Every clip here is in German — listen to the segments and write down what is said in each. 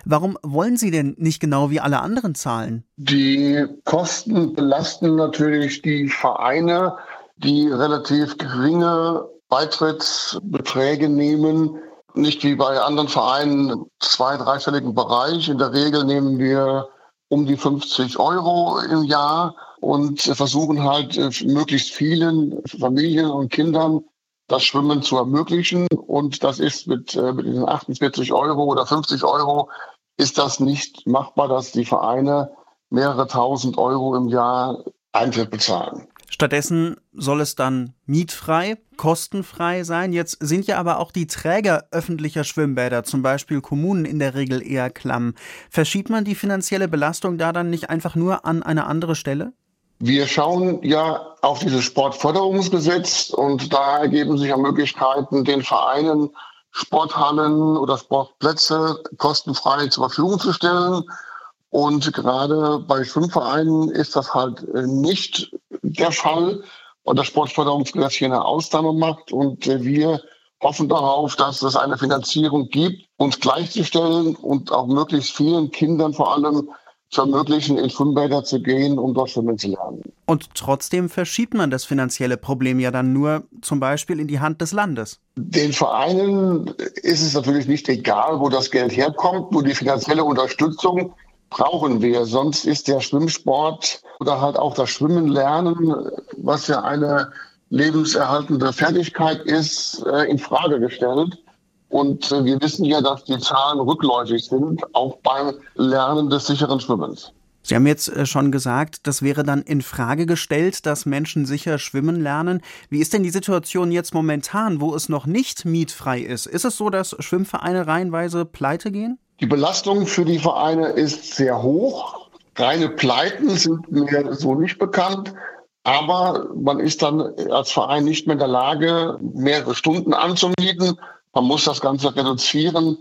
Warum wollen Sie denn nicht genau wie alle anderen zahlen? Die Kosten belasten natürlich die Vereine, die relativ geringe Beitrittsbeträge nehmen. Nicht wie bei anderen Vereinen 2-, 3-stelligen Bereich. In der Regel nehmen wir um die 50 € im Jahr und versuchen halt möglichst vielen Familien und Kindern das Schwimmen zu ermöglichen. Und das ist mit diesen 48 € oder 50 € ist das nicht machbar, dass die Vereine mehrere tausend Euro im Jahr Eintritt bezahlen. Stattdessen soll es dann mietfrei, kostenfrei sein. Jetzt sind ja aber auch die Träger öffentlicher Schwimmbäder, zum Beispiel Kommunen, in der Regel eher klamm. Verschiebt man die finanzielle Belastung da dann nicht einfach nur an eine andere Stelle? Wir schauen ja auf dieses Sportförderungsgesetz und da ergeben sich ja Möglichkeiten, den Vereinen Sporthallen oder Sportplätze kostenfrei zur Verfügung zu stellen. Und gerade bei Schwimmvereinen ist das halt nicht der Fall, und das Sportförderungsgesetz hier eine Ausnahme macht. Und wir hoffen darauf, dass es eine Finanzierung gibt, uns gleichzustellen und auch möglichst vielen Kindern vor allem zu ermöglichen, in Schwimmbäder zu gehen, um dort schwimmen zu lernen. Und trotzdem verschiebt man das finanzielle Problem ja dann nur zum Beispiel in die Hand des Landes. Den Vereinen ist es natürlich nicht egal, wo das Geld herkommt, nur die finanzielle Unterstützung brauchen wir. Sonst ist der Schwimmsport oder halt auch das Schwimmen lernen, was ja eine lebenserhaltende Fertigkeit ist, in Frage gestellt. Und wir wissen ja, dass die Zahlen rückläufig sind, auch beim Lernen des sicheren Schwimmens. Sie haben jetzt schon gesagt, das wäre dann in Frage gestellt, dass Menschen sicher schwimmen lernen. Wie ist denn die Situation jetzt momentan, wo es noch nicht mietfrei ist? Ist es so, dass Schwimmvereine reihenweise pleite gehen? Die Belastung für die Vereine ist sehr hoch. Reine Pleiten sind mir so nicht bekannt. Aber man ist dann als Verein nicht mehr in der Lage, mehrere Stunden anzumieten. Man muss das Ganze reduzieren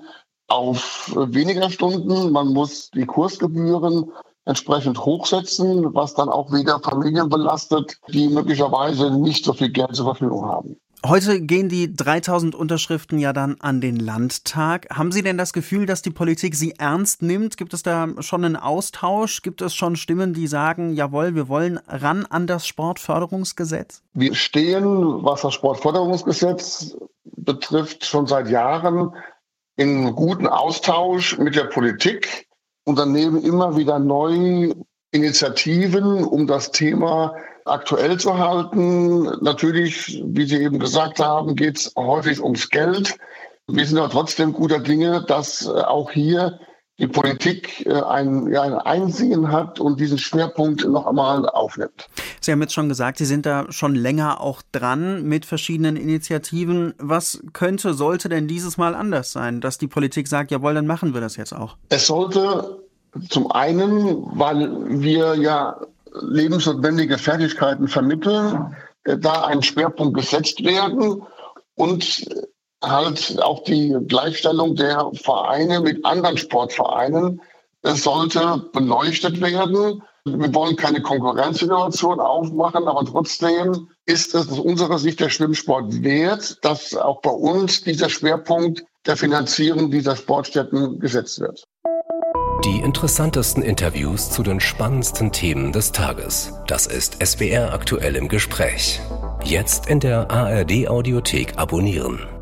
auf weniger Stunden. Man muss die Kursgebühren entsprechend hochsetzen, was dann auch wieder Familien belastet, die möglicherweise nicht so viel Geld zur Verfügung haben. Heute gehen die 3000 Unterschriften ja dann an den Landtag. Haben Sie denn das Gefühl, dass die Politik sie ernst nimmt? Gibt es da schon einen Austausch? Gibt es schon Stimmen, die sagen, jawohl, wir wollen ran an das Sportförderungsgesetz? Wir stehen, was das Sportförderungsgesetz betrifft, schon seit Jahren in guten Austausch mit der Politik, unternehmen immer wieder neue Initiativen, um das Thema aktuell zu halten. Natürlich, wie Sie eben gesagt haben, geht es häufig ums Geld. Wir sind aber trotzdem guter Dinge, dass auch hier die Politik ein Einsehen hat und diesen Schwerpunkt noch einmal aufnimmt. Sie haben jetzt schon gesagt, Sie sind da schon länger auch dran mit verschiedenen Initiativen. Was sollte denn dieses Mal anders sein, dass die Politik sagt, jawohl, dann machen wir das jetzt auch? Es sollte zum einen, weil wir ja lebensnotwendige Fertigkeiten vermitteln, da ein Schwerpunkt gesetzt werden und halt auch die Gleichstellung der Vereine mit anderen Sportvereinen. Es sollte beleuchtet werden. Wir wollen keine Konkurrenzsituation aufmachen, aber trotzdem ist es aus unserer Sicht der Schwimmsport wert, dass auch bei uns dieser Schwerpunkt der Finanzierung dieser Sportstätten gesetzt wird. Die interessantesten Interviews zu den spannendsten Themen des Tages. Das ist SWR aktuell im Gespräch. Jetzt in der ARD Audiothek abonnieren.